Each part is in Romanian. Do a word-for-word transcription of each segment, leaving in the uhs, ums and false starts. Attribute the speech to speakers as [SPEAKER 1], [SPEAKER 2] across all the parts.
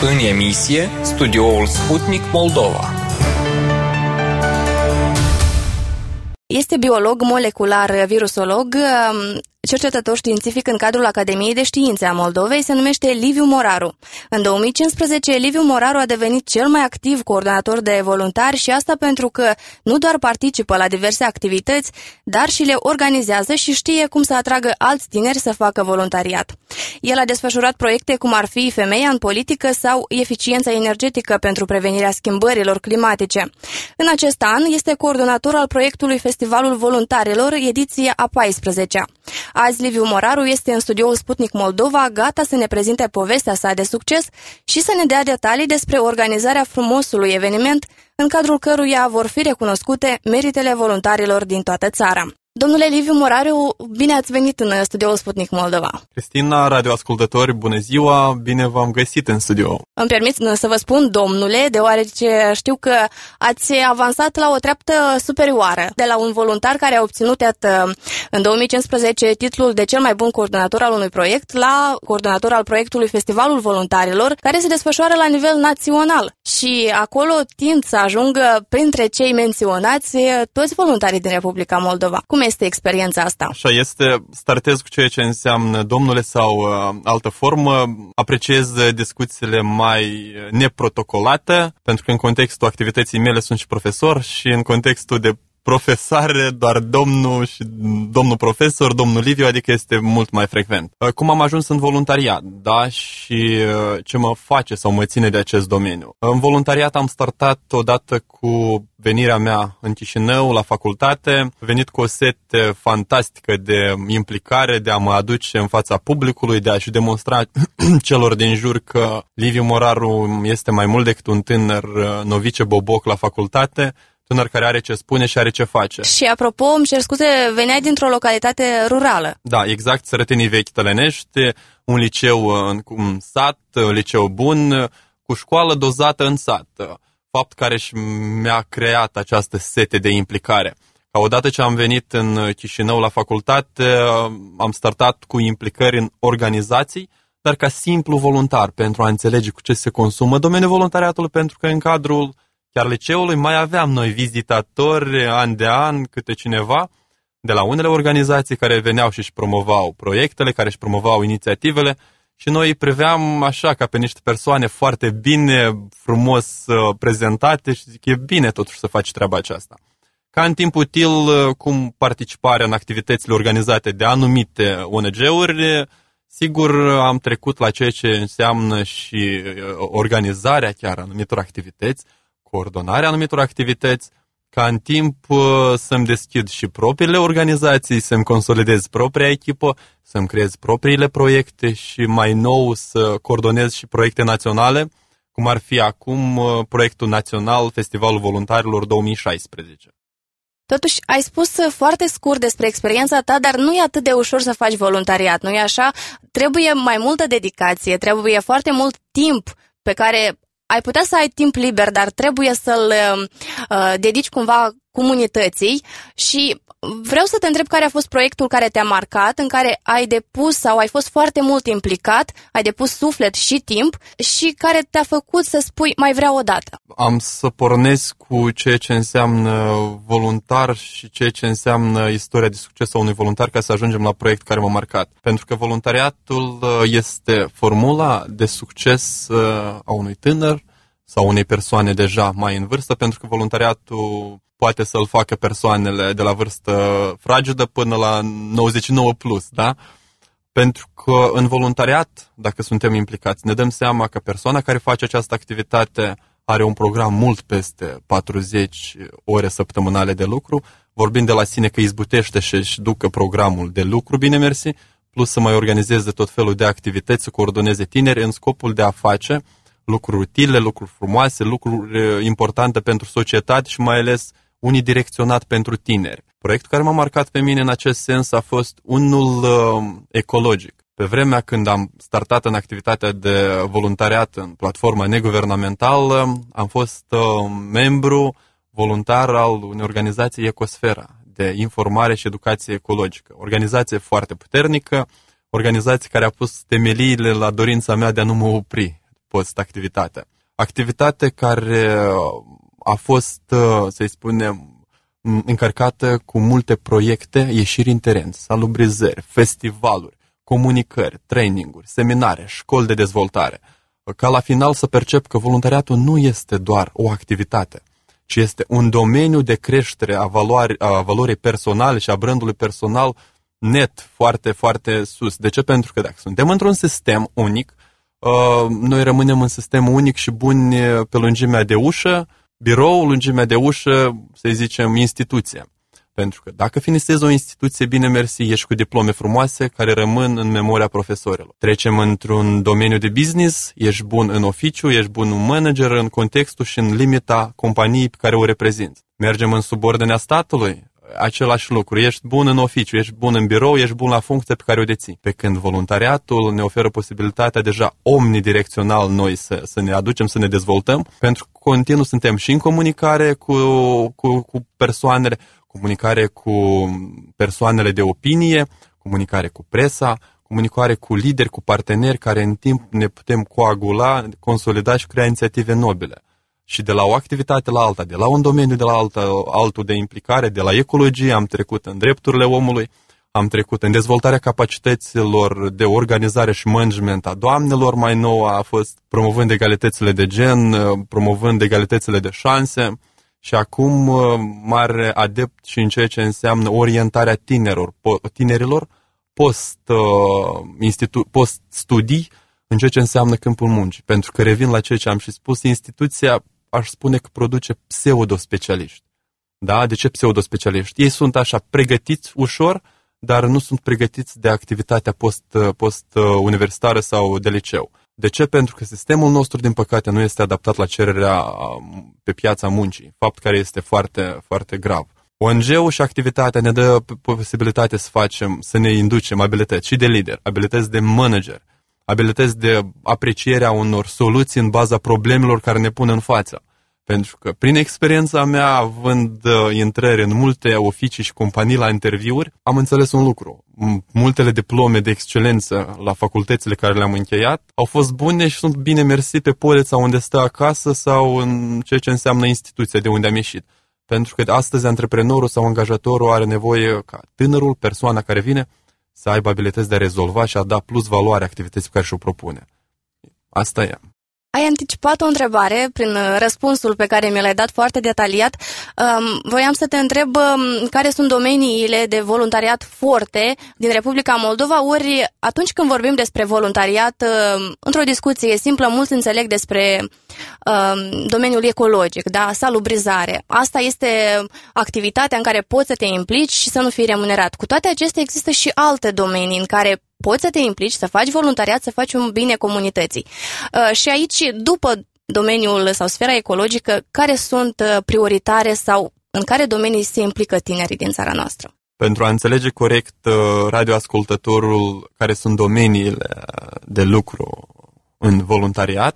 [SPEAKER 1] În emisie, studioul Sputnik Moldova.
[SPEAKER 2] Este biolog molecular, virusolog, cercetător științific în cadrul Academiei de Științe a Moldovei, se numește Liviu Moraru. În două mii cincisprezece, Liviu Moraru a devenit cel mai activ coordonator de voluntari și asta pentru că nu doar participă la diverse activități, dar și le organizează și știe cum să atragă alți tineri să facă voluntariat. El a desfășurat proiecte cum ar fi Femeia în politică sau Eficiența energetică pentru prevenirea schimbărilor climatice. În acest an este coordonator al proiectului Festivalul Voluntarilor, ediția a paisprezecea. Azi Liviu Moraru este în studioul Sputnik Moldova, gata să ne prezinte povestea sa de succes și să ne dea detalii despre organizarea frumosului eveniment, în cadrul căruia vor fi recunoscute meritele voluntarilor din toată țara. Domnule Liviu Moraru, bine ați venit în studioul Sputnik Moldova.
[SPEAKER 3] Cristina, radioascultători, bună ziua, bine v-am găsit în studio.
[SPEAKER 2] Îmi permit să vă spun domnule, deoarece știu că ați avansat la o treaptă superioară, de la un voluntar care a obținut în două mii cincisprezece titlul de cel mai bun coordonator al unui proiect, la coordonator al proiectului Festivalul Voluntarilor, care se desfășoară la nivel național. Și acolo tind să ajungă printre cei menționați toți voluntarii din Republica Moldova. Cum este experiența asta?
[SPEAKER 3] Așa este, startez cu ceea ce înseamnă domnule sau uh, altă formă. Apreciez discuțiile mai neprotocolate, pentru că în contextul activității mele sunt și profesor și în contextul de profesare, doar domnul și domnul profesor, domnul Liviu, adică este mult mai frecvent. Cum am ajuns în voluntariat, da, și ce mă face sau mă ține de acest domeniu? În voluntariat am startat odată cu venirea mea în Chișinău, la facultate, venit cu o sete fantastică de implicare, de a mă aduce în fața publicului, de a-și demonstra celor din jur că Liviu Moraru este mai mult decât un tânăr novice boboc la facultate, tânăr care are ce spune și are ce face.
[SPEAKER 2] Și apropo, îmi cer scuze, veneai dintr-o localitate rurală.
[SPEAKER 3] Da, exact, Sărătenii Vechi Tălănești, un liceu în un sat, un liceu bun, cu școală dozată în sat. Fapt care și mi-a creat această sete de implicare. Ca odată ce am venit în Chișinău la facultate, am startat cu implicări în organizații, dar ca simplu voluntar, pentru a înțelege cu ce se consumă domeniul voluntariatului, pentru că în cadrul chiar liceului mai aveam noi vizitatori an de an, câte cineva, de la unele organizații care veneau și își promovau proiectele, care își promovau inițiativele și noi îi priveam așa ca pe niște persoane foarte bine, frumos prezentate și zic, e bine totuși să faci treaba aceasta. Ca în timp util, cum participarea în activitățile organizate de anumite O N G-uri, sigur am trecut la ceea ce înseamnă și organizarea chiar anumitor activități, coordonarea anumitor activități, ca în timp să-mi deschid și propriile organizații, să-mi consolidez propria echipă, să-mi creez propriile proiecte și mai nou să coordonez și proiecte naționale, cum ar fi acum proiectul național Festivalul Voluntarilor două mii șaisprezece.
[SPEAKER 2] Totuși, ai spus foarte scurt despre experiența ta, dar nu e atât de ușor să faci voluntariat, nu e așa? Trebuie mai multă dedicație, trebuie foarte mult timp pe care ai putea să ai timp liber, dar trebuie să-l uh, dedici cumva comunității și vreau să te întreb care a fost proiectul care te-a marcat, în care ai depus sau ai fost foarte mult implicat, ai depus suflet și timp și care te-a făcut să spui mai vreau o dată.
[SPEAKER 3] Am să pornesc cu ceea ce înseamnă voluntar și ceea ce înseamnă istoria de succes a unui voluntar ca să ajungem la proiect care m-a marcat. Pentru că voluntariatul este formula de succes a unui tânăr sau unei persoane deja mai în vârstă, pentru că voluntariatul poate să-l facă persoanele de la vârstă fragedă până la nouăzeci și nouă plus, da? Pentru că în voluntariat, dacă suntem implicați, ne dăm seama că persoana care face această activitate are un program mult peste patruzeci ore săptămânale de lucru, vorbind de la sine că izbutește și-și ducă programul de lucru, bine mersi, plus să mai organizeze tot felul de activități, să coordoneze tineri în scopul de a face lucruri utile, lucruri frumoase, lucruri importante pentru societate și mai ales unidirecționat pentru tineri. Proiectul care m-a marcat pe mine în acest sens a fost unul uh, ecologic. Pe vremea când am startat în activitatea de voluntariat în platforma neguvernamentală, am fost uh, membru voluntar al unei organizații Ecosfera, de informare și educație ecologică. Organizație foarte puternică, organizație care a pus temeliile la dorința mea de a nu mă opri. post-activitate. Activitate care a fost, să-i spunem, încărcată cu multe proiecte, ieșiri în teren, salubrizări, festivaluri, comunicări, traininguri, seminare, școli de dezvoltare, ca la final să percep că voluntariatul nu este doar o activitate, ci este un domeniu de creștere a, valoare, a valorii personale și a brandului personal net, foarte, foarte sus. De ce? Pentru că dacă suntem într-un sistem unic, noi rămânem în sistem unic și buni pe lungimea de ușă, birou, lungimea de ușă, să zicem, instituție. Pentru că dacă finisezi o instituție, bine mersi, ești cu diplome frumoase care rămân în memoria profesorilor. Trecem într-un domeniu de business, ești bun în oficiu, ești bun un manager în contextul și în limita companiei pe care o reprezinți. Mergem în subordinea statului, același lucru, ești bun în oficiu, ești bun în birou, ești bun la funcție pe care o deții. Pe când voluntariatul ne oferă posibilitatea deja omnidirecțional noi să, să ne aducem, să ne dezvoltăm, pentru că continuu suntem și în comunicare cu, cu, cu persoanele, comunicare cu persoanele de opinie, comunicare cu presa, comunicare cu lideri, cu parteneri care în timp ne putem coagula, consolida și crea inițiative nobile. Și de la o activitate la alta, de la un domeniu de la alta, altul de implicare, de la ecologie, am trecut în drepturile omului, am trecut în dezvoltarea capacităților de organizare și management a doamnelor, mai nou a fost promovând egalitățile de gen, promovând egalitățile de șanse și acum mare adept și în ceea ce înseamnă orientarea tinerilor, tinerilor post, institu- post-studii în ceea ce înseamnă câmpul muncii. Pentru că revin la ceea ce am și spus, instituția aș spune că produce pseudo-specialiști. Da? De ce pseudo-specialiști? Ei sunt așa pregătiți ușor, dar nu sunt pregătiți de activitatea post, post-universitară sau de liceu. De ce? Pentru că sistemul nostru, din păcate, nu este adaptat la cererea pe piața muncii, fapt care este foarte, foarte grav. O N G-ul și activitatea ne dă posibilitatea să facem, să ne inducem abilități și de lider, abilități de manager, abilități de aprecierea unor soluții în baza problemelor care ne pun în față. Pentru că prin experiența mea, având uh, intrări în multe oficii și companii la interviuri, am înțeles un lucru. Multele diplome de excelență la facultățile care le-am încheiat au fost bune și sunt bine mersi pe polița unde stă acasă sau în ceea ce înseamnă instituția de unde am ieșit. Pentru că astăzi antreprenorul sau angajatorul are nevoie ca tânărul, persoana care vine, să aibă abilități de a rezolva și a da plus valoare activității pe care și-o propune. Asta e.
[SPEAKER 2] Ai anticipat o întrebare prin răspunsul pe care mi l-ai dat foarte detaliat. Voiam să te întreb care sunt domeniile de voluntariat forte din Republica Moldova, ori atunci când vorbim despre voluntariat, într-o discuție simplă, mulți înțeleg despre domeniul ecologic, da? Salubrizare. Asta este activitatea în care poți să te implici și să nu fii remunerat. Cu toate acestea există și alte domenii în care poți să te implici, să faci voluntariat, să faci un bine comunității. Uh, și aici, după domeniul sau sfera ecologică, care sunt prioritare sau în care domenii se implică tinerii din țara noastră?
[SPEAKER 3] Pentru a înțelege corect radioascultătorul care sunt domeniile de lucru în voluntariat,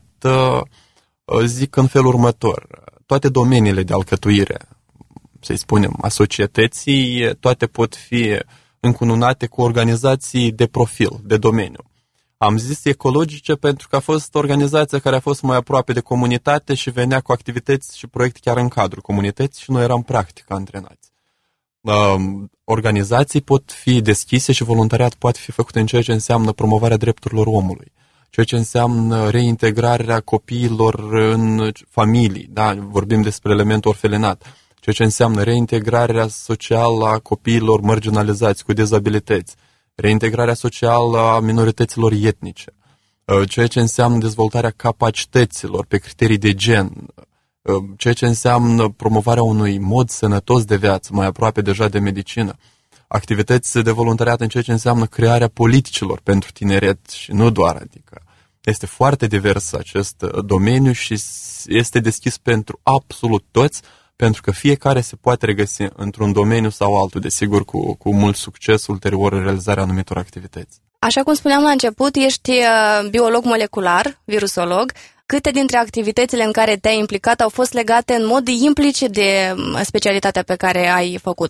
[SPEAKER 3] zic în felul următor. Toate domeniile de alcătuire, să-i spunem, a societății, toate pot fi încununate cu organizații de profil, de domeniu. Am zis ecologice pentru că a fost organizația care a fost mai aproape de comunitate și venea cu activități și proiecte chiar în cadrul comunității și noi eram practic antrenați. Uh, organizații pot fi deschise și voluntariat poate fi făcut în ceea ce înseamnă promovarea drepturilor omului, ceea ce înseamnă reintegrarea copiilor în familii, da? Vorbim despre elementul orfelinat, ceea ce înseamnă reintegrarea socială a copiilor marginalizați cu dezabilități, reintegrarea socială a minorităților etnice, ceea ce înseamnă dezvoltarea capacităților pe criterii de gen, ceea ce înseamnă promovarea unui mod sănătos de viață, mai aproape deja de medicină, activități de voluntariat în ceea ce înseamnă crearea politicilor pentru tineret și nu doar, adică este foarte divers acest domeniu și este deschis pentru absolut toți, pentru că fiecare se poate regăsi într-un domeniu sau altul, desigur, cu, cu mult succes ulterior în realizarea anumitor activități.
[SPEAKER 2] Așa cum spuneam la început, ești biolog molecular, virusolog. Câte dintre activitățile în care te-ai implicat au fost legate în mod implicit de specialitatea pe care ai făcut-o?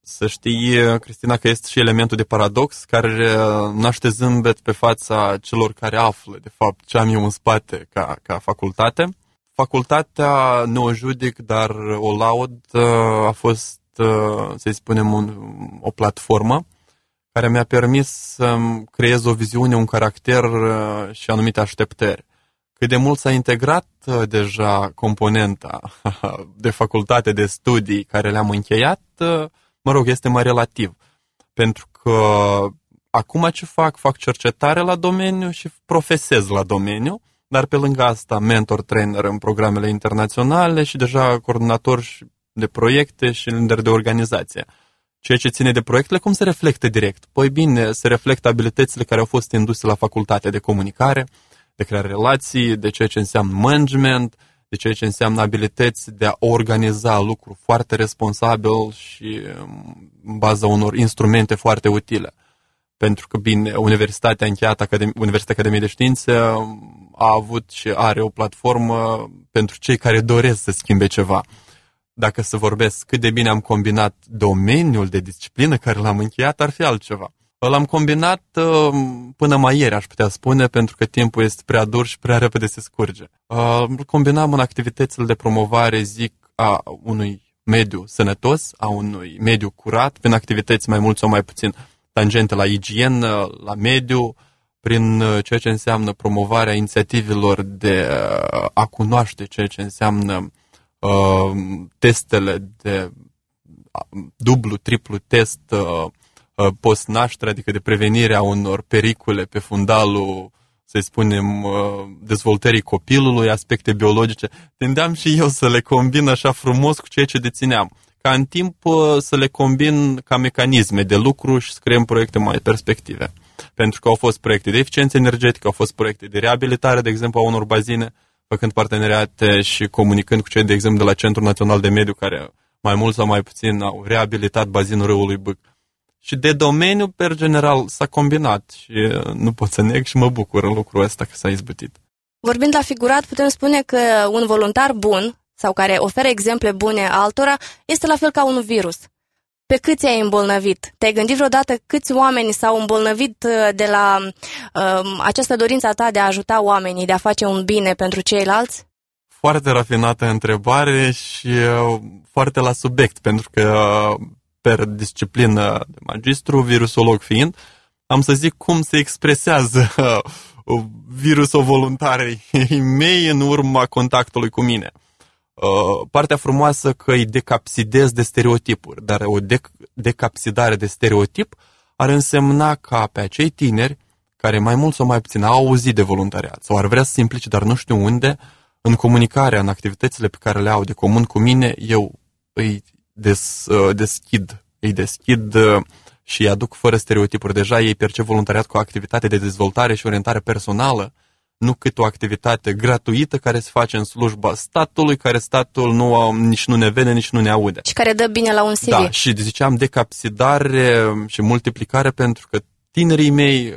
[SPEAKER 3] Să știi, Cristina, că este și elementul de paradox care naște zâmbet pe fața celor care află, de fapt, ce am eu în spate ca, ca facultate. Facultatea nu o judic, dar o laud. A fost, să-i spunem, un, o platformă care mi-a permis să creez o viziune, un caracter și anumite așteptări. Cât de mult s-a integrat deja componenta de facultate, de studii care le-am încheiat, mă rog, este mai relativ. Pentru că acum ce fac? Fac cercetare la domeniu și profesez la domeniu, dar pe lângă asta mentor, trainer în programele internaționale și deja coordonator de proiecte și lider de organizație. Ceea ce ține de proiectele, cum se reflectă direct? Păi bine, se reflectă abilitățile care au fost induse la facultatea de comunicare, de creare relații, de ceea ce înseamnă management, de ceea ce înseamnă abilități de a organiza lucruri foarte responsabil și în baza unor instrumente foarte utile. Pentru că, bine, Universitatea încheiată, Academie, Universitatea Academiei de Științe a avut și are o platformă pentru cei care doresc să schimbe ceva. Dacă să vorbesc cât de bine am combinat domeniul de disciplină care l-am încheiat, ar fi altceva. L-am combinat până mai ieri, aș putea spune, pentru că timpul este prea dur și prea repede se scurge. Îl combinam în activitățile de promovare, zic, a unui mediu sănătos, a unui mediu curat, prin activități mai mult sau mai puțin tangente la igienă, la mediu, prin ceea ce înseamnă promovarea inițiativelor de a cunoaște ceea ce înseamnă uh, testele de dublu, triplu test uh, post-naștere, adică de prevenirea unor pericole pe fundalul, să-i spunem, dezvoltării copilului, aspecte biologice. Tendeam și eu să le combin așa frumos cu ceea ce dețineam, ca în timp să le combin ca mecanisme de lucru și să creăm proiecte mai perspective. Pentru că au fost proiecte de eficiență energetică, au fost proiecte de reabilitare, de exemplu, a unor bazine, făcând parteneriate și comunicând cu cei, de exemplu, de la Centrul Național de Mediu, care mai mult sau mai puțin au reabilitat bazinul râului Bâc. Și de domeniu, per general, s-a combinat și nu pot să neg și mă bucur în lucrul ăsta că s-a izbutit.
[SPEAKER 2] Vorbind la figurat, putem spune că un voluntar bun sau care oferă exemple bune altora este la fel ca un virus. Pe câți ai îmbolnăvit? Te-ai gândit vreodată câți oameni s-au îmbolnăvit de la uh, această dorință a ta de a ajuta oamenii, de a face un bine pentru ceilalți?
[SPEAKER 3] Foarte rafinată întrebare și uh, foarte la subiect, pentru că uh, per disciplină de magistru, virusolog fiind, am să zic cum se expresează uh, virusul voluntarei mei în urma contactului cu mine. Uh, partea frumoasă că îi decapsidez de stereotipuri, dar o dec- decapsidare de stereotip ar însemna ca pe acei tineri care mai mult sau mai puțin au auzit de voluntariat sau ar vrea să se implice, dar nu știu unde, în comunicarea, în activitățile pe care le au de comun cu mine, eu îi des, uh, deschid, îi deschid uh, și îi aduc fără stereotipuri. Deja ei percep voluntariat cu o activitate de dezvoltare și orientare personală, nu cât o activitate gratuită care se face în slujba statului, care statul nu, nici nu ne vede, nici nu ne aude.
[SPEAKER 2] Și care dă bine la un C V.
[SPEAKER 3] Da, și ziceam decapsidare și multiplicare pentru că tinerii mei,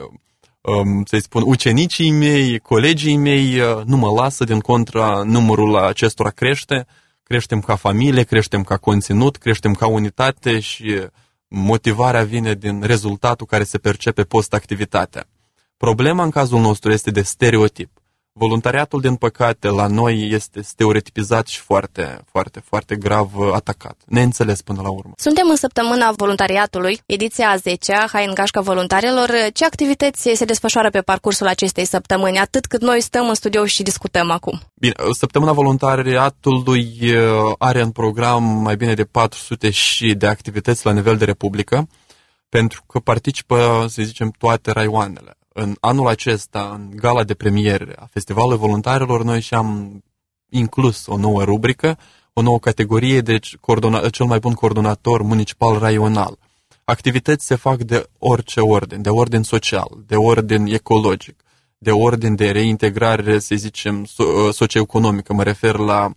[SPEAKER 3] să-i spun, ucenicii mei, colegii mei, nu mă lasă, din contra, numărul acestora crește, creștem ca familie, creștem ca conținut, creștem ca unitate și motivarea vine din rezultatul care se percepe post-activitatea. Problema în cazul nostru este de stereotip. Voluntariatul, din păcate, la noi este stereotipizat și foarte, foarte, foarte grav atacat. Neînțeles până la urmă.
[SPEAKER 2] Suntem în săptămâna voluntariatului, ediția a zecea, Hai în gașca voluntarilor. Ce activități se desfășoară pe parcursul acestei săptămâni, atât cât noi stăm în studio și discutăm acum? Bine,
[SPEAKER 3] săptămâna voluntariatului are în program mai bine de patru sute și de activități la nivel de republică, pentru că participă, să zicem, toate raioanele. În anul acesta, în gala de premiere a Festivalului Voluntarilor, noi și-am inclus o nouă rubrică, o nouă categorie, deci coordona- cel mai bun coordonator municipal raional. Activități se fac de orice ordin, de ordin social, de ordin ecologic, de ordin de reintegrare, să zicem, socioeconomică. Mă refer la,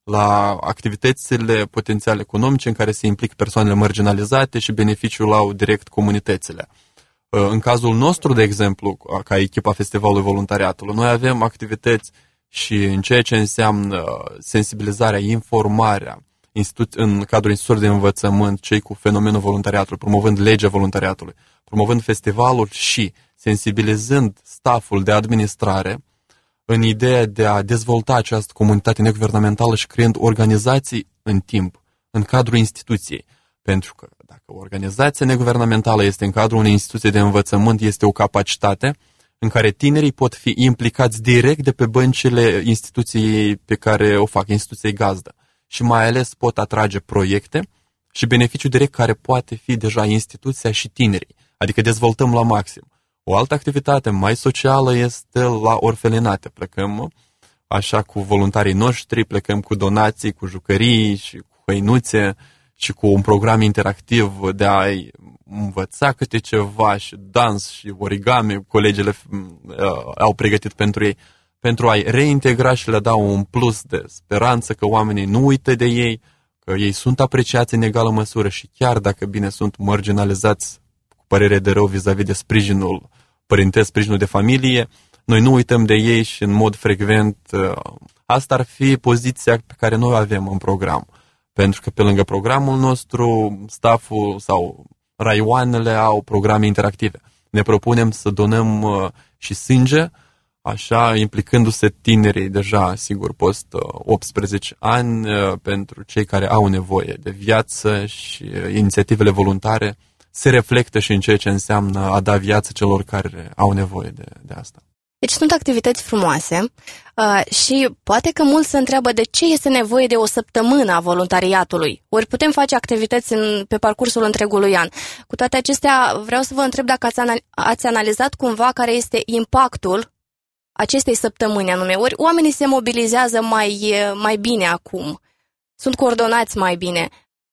[SPEAKER 3] la activitățile potențiale economice în care se implică persoanele marginalizate și beneficiul au direct comunitățile. În cazul nostru, de exemplu, ca echipa Festivalului Voluntariatului, noi avem activități și în ceea ce înseamnă sensibilizarea, informarea, institu- în cadrul instituțiilor de învățământ, cei cu fenomenul voluntariatului, promovând legea voluntariatului, promovând festivalul și sensibilizând stafful de administrare în ideea de a dezvolta această comunitate neguvernamentală și creând organizații în timp, în cadrul instituției. Pentru că dacă o organizație neguvernamentală este în cadrul unei instituții de învățământ, este o capacitate în care tinerii pot fi implicați direct de pe băncile instituției pe care o fac, instituției gazdă. Și mai ales pot atrage proiecte și beneficiu direct care poate fi deja instituția și tinerii. Adică dezvoltăm la maxim. O altă activitate mai socială este la orfelinate. Plecăm așa cu voluntarii noștri, plecăm cu donații, cu jucării și cu hăinuțe și cu un program interactiv de a-i învăța câte ceva și dans și origami, colegele uh, au pregătit pentru ei, pentru a-i reintegra și le da un plus de speranță că oamenii nu uită de ei, că ei sunt apreciați în egală măsură și chiar dacă bine sunt marginalizați cu părere de rău vis-a-vis de sprijinul părintesc, sprijinul de familie, noi nu uităm de ei și în mod frecvent uh, asta ar fi poziția pe care noi o avem în program. Pentru că pe lângă programul nostru, stafful sau raioanele au programe interactive. Ne propunem să donăm uh, și sânge, așa implicându-se tinerii deja, sigur, post optsprezece ani, uh, pentru cei care au nevoie de viață și uh, inițiativele voluntare se reflectă și în ceea ce înseamnă a da viață celor care au nevoie de, de asta.
[SPEAKER 2] Deci sunt activități frumoase uh, și poate că mulți se întreabă de ce este nevoie de o săptămână a voluntariatului. Ori putem face activități în, pe parcursul întregului an. Cu toate acestea, vreau să vă întreb dacă ați, anal- ați analizat cumva care este impactul acestei săptămâni anume. Ori oamenii se mobilizează mai, mai bine acum, sunt coordonați mai bine.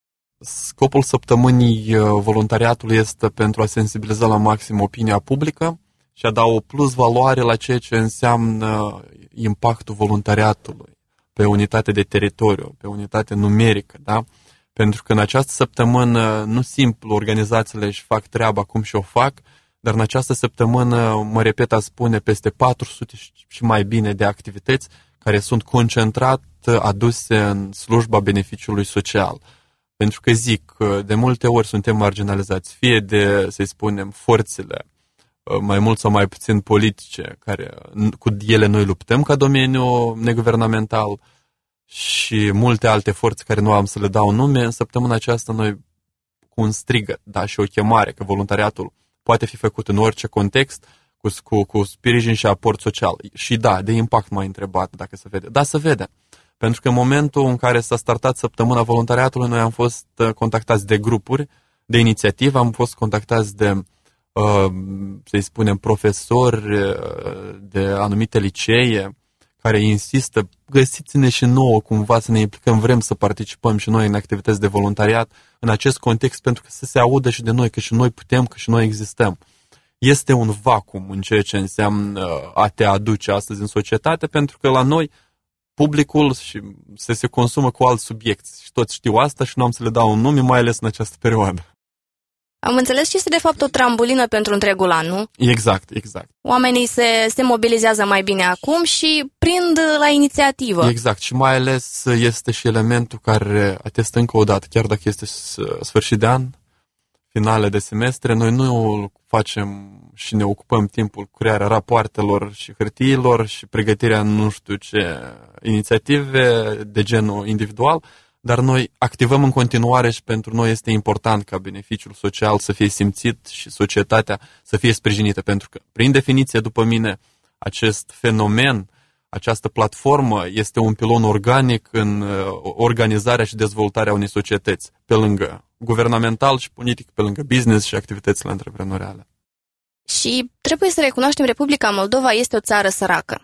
[SPEAKER 3] Scopul săptămânii voluntariatului este pentru a sensibiliza la maxim opinia publică și a da o plus valoare la ceea ce înseamnă impactul voluntariatului pe unitate de teritoriu, pe unitate numerică, da? Pentru că în această săptămână nu simplu organizațiile își fac treaba cum și o fac, dar în această săptămână, mă repet a spune, peste patru sute și mai bine de activități care sunt concentrat aduse în slujba beneficiului social. Pentru că zic, de multe ori suntem marginalizați, fie de, să-i spunem, forțele mai mult sau mai puțin politice, care cu ele noi luptăm ca domeniu neguvernamental și multe alte forțe care nu am să le dau nume. În săptămâna aceasta noi cu un strigăt, da, și o chemare că voluntariatul poate fi făcut în orice context, cu, cu, cu sprijin și aport social. Și da, de impact m-a întrebat dacă se vede. Da, se vede. Pentru că în momentul în care s-a startat săptămâna voluntariatului, noi am fost contactați de grupuri, de inițiativă, am fost contactați de, uh, să-i spunem, profesori de anumite licee, care insistă, găsiți-ne și nouă cumva să ne implicăm, vrem să participăm și noi în activități de voluntariat în acest context, pentru că să se audă și de noi, că și noi putem, că și noi existăm. Este un vacuum în ceea ce înseamnă a te aduce astăzi în societate, pentru că la noi publicul și se, se consumă cu alt subiect și toți știu asta și nu am să le dau un nume, mai ales în această perioadă.
[SPEAKER 2] Am înțeles și este de fapt o trambulină pentru întregul an, nu?
[SPEAKER 3] Exact, exact.
[SPEAKER 2] Oamenii se, se mobilizează mai bine acum și prind la inițiativă.
[SPEAKER 3] Exact, și mai ales este și elementul care atestă încă o dată, chiar dacă este sfârșit de an, finale de semestre, noi nu facem și ne ocupăm timpul cu crearea rapoartelor și hârtiilor și pregătirea nu știu ce inițiative de genul individual, dar noi activăm în continuare și pentru noi este important ca beneficiul social să fie simțit și societatea să fie sprijinită, pentru că, prin definiție, după mine, acest fenomen, această platformă este un pilon organic în organizarea și dezvoltarea unei societăți, pe lângă guvernamental și politic, pe lângă business și activitățile antreprenoriale.
[SPEAKER 2] Și trebuie să recunoaștem, Republica Moldova este o țară săracă.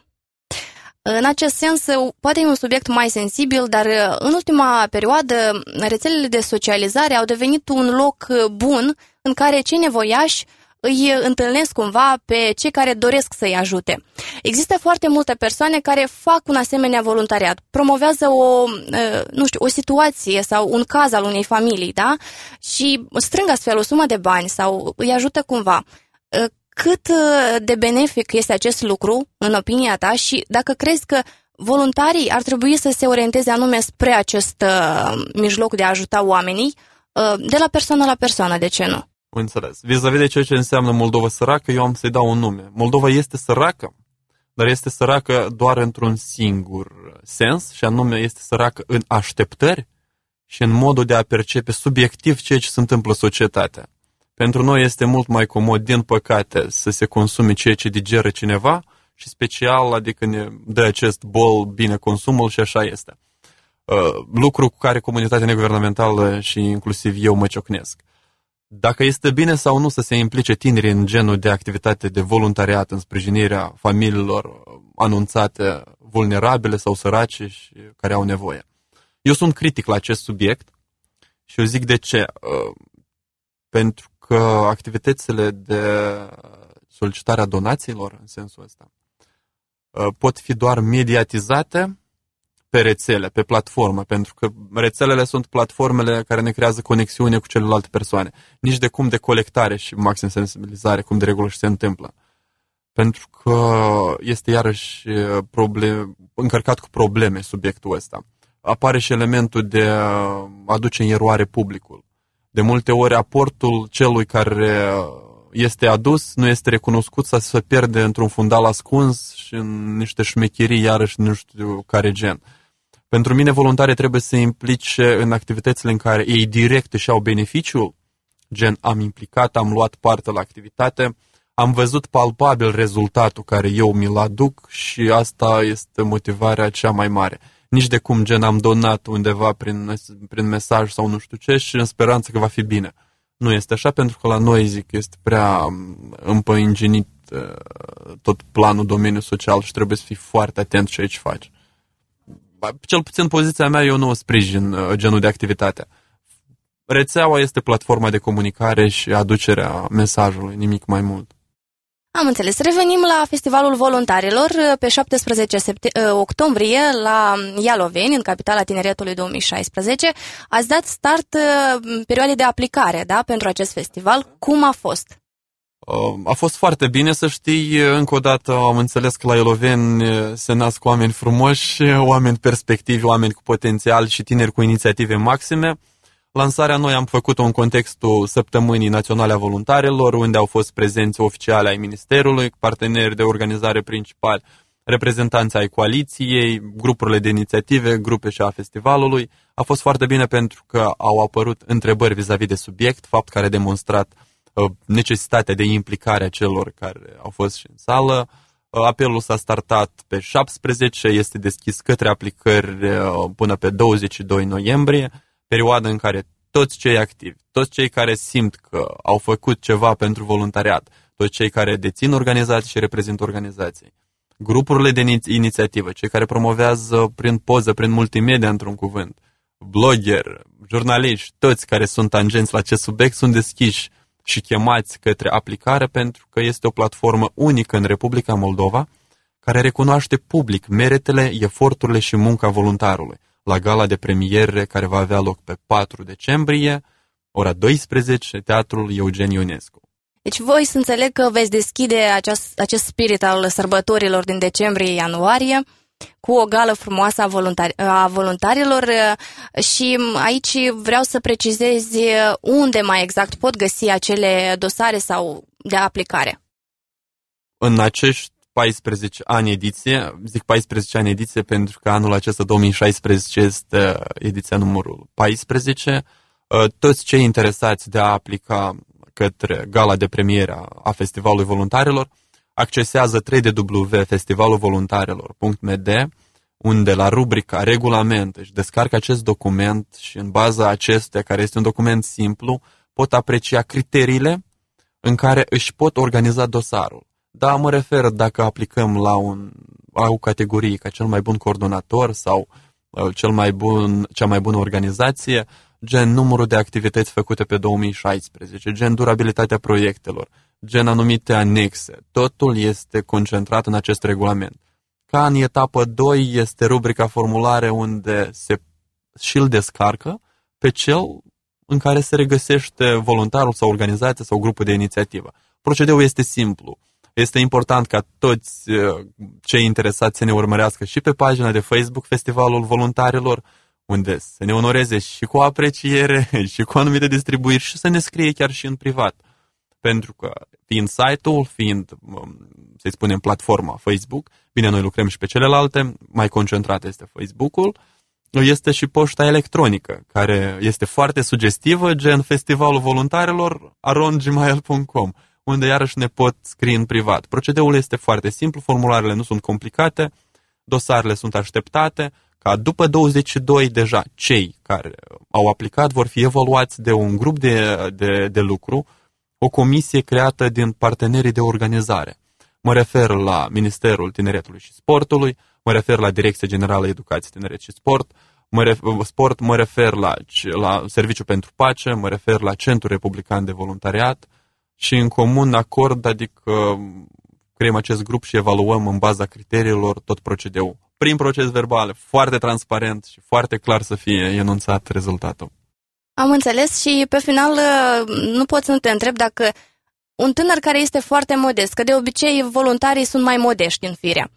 [SPEAKER 2] În acest sens, poate e un subiect mai sensibil, dar în ultima perioadă, rețelele de socializare au devenit un loc bun în care cei nevoiași îi întâlnesc cumva pe cei care doresc să-i ajute. Există foarte multe persoane care fac un asemenea voluntariat, promovează o, nu știu, o situație sau un caz al unei familii, da? Și strâng astfel o sumă de bani sau îi ajută cumva. cât de benefic este acest lucru, în opinia ta, și dacă crezi că voluntarii ar trebui să se orienteze anume spre acest uh, mijloc de a ajuta oamenii, uh, de la persoană la persoană, de ce nu?
[SPEAKER 3] Înțeles. Vis-a-vis de ceea ce înseamnă Moldova săracă, eu am să-i dau un nume. Moldova este săracă, dar este săracă doar într-un singur sens, și anume este săracă în așteptări și în modul de a percepe subiectiv ceea ce se întâmplă în societate. Pentru noi este mult mai comod, din păcate, să se consume ceea ce digeră cineva și special, adică ne dă acest bol bine consumul și așa este. Uh, lucru cu care comunitatea neguvernamentală și inclusiv eu mă ciocnesc. Dacă este bine sau nu să se implice tinerii în genul de activitate de voluntariat în sprijinirea familiilor anunțate vulnerabile sau sărace și care au nevoie. Eu sunt critic la acest subiect și eu zic de ce. Pentru că activitățile de solicitare a donațiilor, în sensul ăsta, pot fi doar mediatizate pe rețele, pe platformă, pentru că rețelele sunt platformele care ne creează conexiune cu celelalte persoane. Nici de cum de colectare și maxim sensibilizare, cum de regulă și se întâmplă. Pentru că este iarăși problem, încărcat cu probleme subiectul ăsta. Apare și elementul de a aduce în eroare publicul. De multe ori aportul celui care este adus nu este recunoscut sau se pierde într-un fundal ascuns și în niște șmecherii, iarăși nu știu care gen. Pentru mine, voluntarii trebuie să se implice în activitățile în care ei direct își au beneficiul, gen am implicat, am luat parte la activitate, am văzut palpabil rezultatul care eu mi-l aduc și asta este motivarea cea mai mare. Nici de cum, gen, am donat undeva prin, prin mesaj sau nu știu ce și în speranță că va fi bine. Nu este așa, pentru că la noi, zic, este prea împăinginit tot planul, domeniul social și trebuie să fii foarte atent ce aici faci. Cel puțin poziția mea, eu nu o sprijin genul de activitate. Rețeaua este platforma de comunicare și aducerea mesajului, nimic mai mult.
[SPEAKER 2] Am înțeles. Revenim la Festivalul Voluntarilor pe șaptesprezece octombrie la Ialoveni, în capitala tineretului două mii șaisprezece. Ați dat start perioadei de aplicare, da, pentru acest festival. Cum a fost?
[SPEAKER 3] A fost foarte bine, să știi. Încă o dată am înțeles că la Ialoveni se nasc oameni frumoși, oameni perspectivi, oameni cu potențial și tineri cu inițiative maxime. Lansarea noi am făcut-o în contextul Săptămânii Naționale a Voluntarilor, unde au fost prezenți oficiali ai Ministerului, parteneri de organizare principali, reprezentanți ai coaliției, grupurile de inițiative, grupe și a festivalului. A fost foarte bine pentru că au apărut întrebări vis-a-vis de subiect, fapt care a demonstrat uh, necesitatea de implicare a celor care au fost și în sală. Uh, apelul s-a startat pe șaptesprezece, este deschis către aplicări uh, până pe douăzeci și doi noiembrie, perioadă în care toți cei activi, toți cei care simt că au făcut ceva pentru voluntariat, toți cei care dețin organizații și reprezintă organizații, grupurile de inițiativă, cei care promovează prin poză, prin multimedia, într-un cuvânt, blogger, jurnaliști, toți care sunt tangenți la acest subiect sunt deschiși și chemați către aplicare, pentru că este o platformă unică în Republica Moldova care recunoaște public meritele, eforturile și munca voluntarului, la gala de premiere care va avea loc pe patru decembrie, ora douăsprezece, Teatrul Eugen Ionescu.
[SPEAKER 2] Deci voi să înțeleg că veți deschide acest, acest spirit al sărbătorilor din decembrie-ianuarie cu o gală frumoasă a, voluntari, a voluntarilor și aici vreau să precizez unde mai exact pot găsi acele dosare sau de aplicare.
[SPEAKER 3] În acești paisprezece ani ediție, zic paisprezece ani ediție pentru că anul acesta două mii șaisprezece este ediția numărul paisprezece. Toți cei interesați de a aplica către gala de premiere a Festivalului Voluntarilor accesează w w w punct festivalul voluntarilor punct m d, unde la rubrica regulament își descarcă acest document și în baza acestuia, care este un document simplu, pot aprecia criteriile în care își pot organiza dosarul. Da, mă refer dacă aplicăm la, un, la o categorie ca cel mai bun coordonator sau cel mai bun, cea mai bună organizație, gen numărul de activități făcute pe două mii șaisprezece, gen durabilitatea proiectelor, gen anumite anexe. Totul este concentrat în acest regulament. Ca în etapă doi este rubrica formulare unde se și îl descarcă pe cel în care se regăsește voluntarul sau organizația sau grupul de inițiativă. Procedeul este simplu. Este important ca toți cei interesați să ne urmărească și pe pagina de Facebook Festivalul Voluntarilor, unde să ne onoreze și cu apreciere și cu anumite distribuiri și să ne scrie chiar și în privat. Pentru că fiind site-ul, fiind, să-i spunem, platforma Facebook, bine, noi lucrăm și pe celelalte, mai concentrat este Facebook-ul, este și poșta electronică, care este foarte sugestivă, gen Festivalul Voluntarilor arond gmail punct com, unde iarăși ne pot scrie în privat. Procedeul este foarte simplu, formularele nu sunt complicate, dosarele sunt așteptate, ca după douăzeci și doi deja cei care au aplicat vor fi evaluați de un grup de, de, de lucru, o comisie creată din partenerii de organizare. Mă refer la Ministerul Tineretului și Sportului, mă refer la Direcția Generală Educație, Tineret și Sport, mă refer, sport, mă refer la, la Serviciul pentru Pace, mă refer la Centrul Republican de Voluntariat și în comun acord, adică creăm acest grup și evaluăm în baza criteriilor tot procedeul. Prin proces verbal, foarte transparent și foarte clar să fie enunțat rezultatul.
[SPEAKER 2] Am înțeles și pe final nu pot să nu te întreb dacă un tânăr care este foarte modest, că de obicei voluntarii sunt mai modești în firea,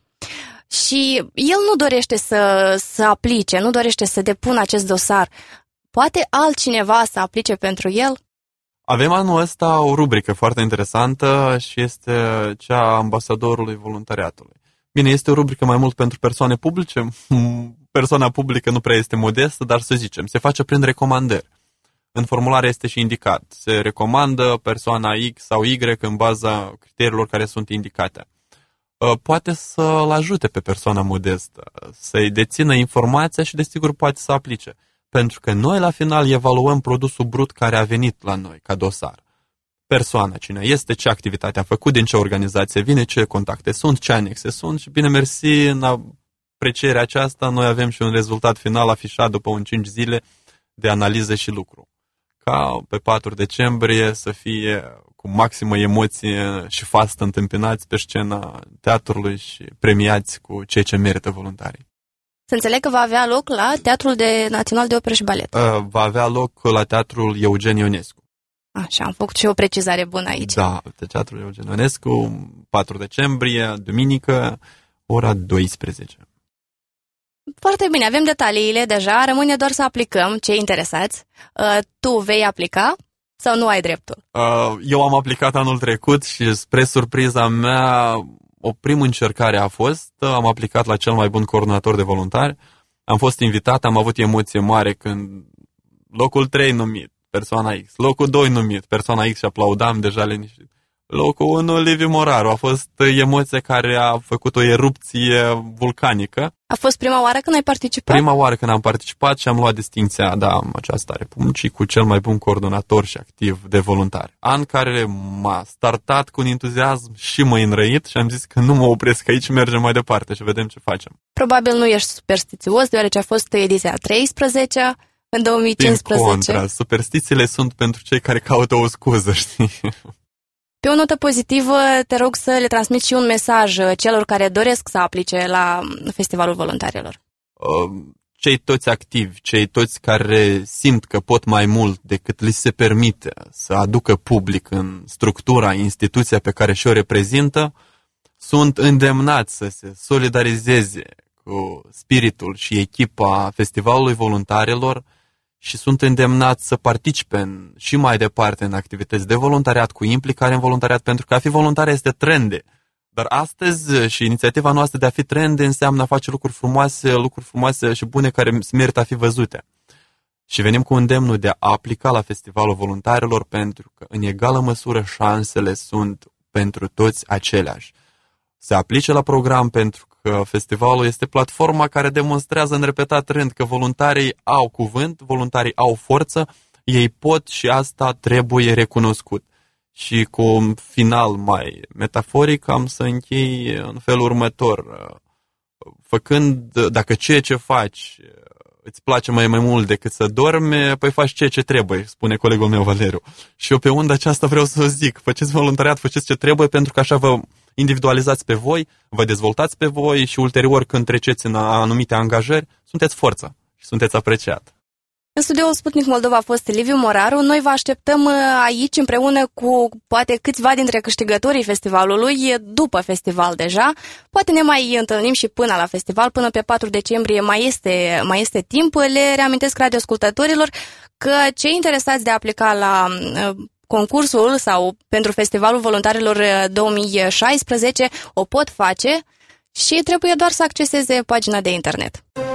[SPEAKER 2] și el nu dorește să, să aplice, nu dorește să depună acest dosar, poate altcineva să aplice pentru el?
[SPEAKER 3] Avem anul ăsta o rubrică foarte interesantă și este cea a ambasadorului voluntariatului. Bine, este o rubrică mai mult pentru persoane publice, persoana publică nu prea este modestă, dar să zicem, se face prin recomandări. În formulare este și indicat, se recomandă persoana X sau Y în baza criteriilor care sunt indicate. Poate să-l ajute pe persoana modestă, să-i dețină informația și desigur poate să aplice. Pentru că noi la final evaluăm produsul brut care a venit la noi ca dosar. Persoana, cine este, ce activitate a făcut, din ce organizație vine, ce contacte sunt, ce anexe sunt și bine mersi, în aprecierea aceasta noi avem și un rezultat final afișat după un cinci zile de analiză și lucru. Ca pe patru decembrie să fie cu maximă emoție și fast întâmpinați pe scena teatrului și premiați cu ceea ce merită voluntarii.
[SPEAKER 2] Să înțeleg că va avea loc la Teatrul de Național de Operă și Balet.
[SPEAKER 3] Uh, va avea loc la Teatrul Eugen Ionescu.
[SPEAKER 2] Așa, am făcut și o precizare bună aici.
[SPEAKER 3] Da, pe Teatrul Eugen Ionescu, patru decembrie, duminică, ora douăsprezece.
[SPEAKER 2] Foarte bine, avem detaliile deja, rămâne doar să aplicăm, cei interesați. Uh, tu vei aplica sau nu ai dreptul?
[SPEAKER 3] Uh, eu am aplicat anul trecut și spre surpriza mea, o primă încercare a fost, am aplicat la cel mai bun coordonator de voluntari, am fost invitat, am avut emoție mare când locul trei numit, persoana X, locul doi numit, persoana X și aplaudam deja liniștit. Locul unu, Liviu Moraru, a fost emoție care a făcut o erupție vulcanică.
[SPEAKER 2] A fost prima oară când ai participat?
[SPEAKER 3] Prima oară când am participat și am luat distinția, da, aceasta a Republicii, cu cel mai bun coordonator și activ de voluntari. An care m-a startat cu un entuziasm și m-a înrăit și am zis că nu mă opresc aici, mergem mai departe și vedem ce facem.
[SPEAKER 2] Probabil nu ești superstițios, deoarece a fost ediția a treisprezecea în două mii cincisprezece.
[SPEAKER 3] Din contra, superstițiile sunt pentru cei care caută o scuză, știi?
[SPEAKER 2] Pe o notă pozitivă, te rog să le transmiți și un mesaj celor care doresc să aplice la Festivalul Voluntarilor.
[SPEAKER 3] Cei toți activi, cei toți care simt că pot mai mult decât li se permite să aducă public în structura, instituția pe care și-o reprezintă, sunt îndemnați să se solidarizeze cu spiritul și echipa Festivalului Voluntarilor și sunt îndemnați să participe în, și mai departe în activități de voluntariat, cu implicare în voluntariat, pentru că a fi voluntar este trendy. Dar astăzi și inițiativa noastră de a fi trendy înseamnă a face lucruri frumoase, lucruri frumoase și bune care merită a fi văzute. Și venim cu îndemnul de a aplica la Festivalul Voluntarilor pentru că în egală măsură șansele sunt pentru toți aceleași. Se aplice la program pentru că festivalul este platforma care demonstrează în repetat rând că voluntarii au cuvânt, voluntarii au forță, ei pot și asta trebuie recunoscut. Și cu un final mai metaforic am să închei în felul următor. Făcând, dacă ceea ce faci îți place mai, mai mult decât să dormi, păi faci ceea ce trebuie, spune colegul meu Valeriu. Și eu pe unda aceasta vreau să o zic, faceți voluntariat, faceți ce trebuie, pentru că așa vă individualizați pe voi, vă dezvoltați pe voi și ulterior când treceți în anumite angajări, sunteți forță și sunteți apreciat.
[SPEAKER 2] În studioul Sputnik Moldova a fost Liviu Moraru. Noi vă așteptăm aici împreună cu poate câțiva dintre câștigătorii festivalului, după festival deja. Poate ne mai întâlnim și până la festival, până pe patru decembrie mai este, mai este timp. Le reamintesc radioascultătorilor că cei interesați de a aplica la concursul sau pentru Festivalul Voluntarilor două mii șaisprezece o pot face și trebuie doar să acceseze pagina de internet.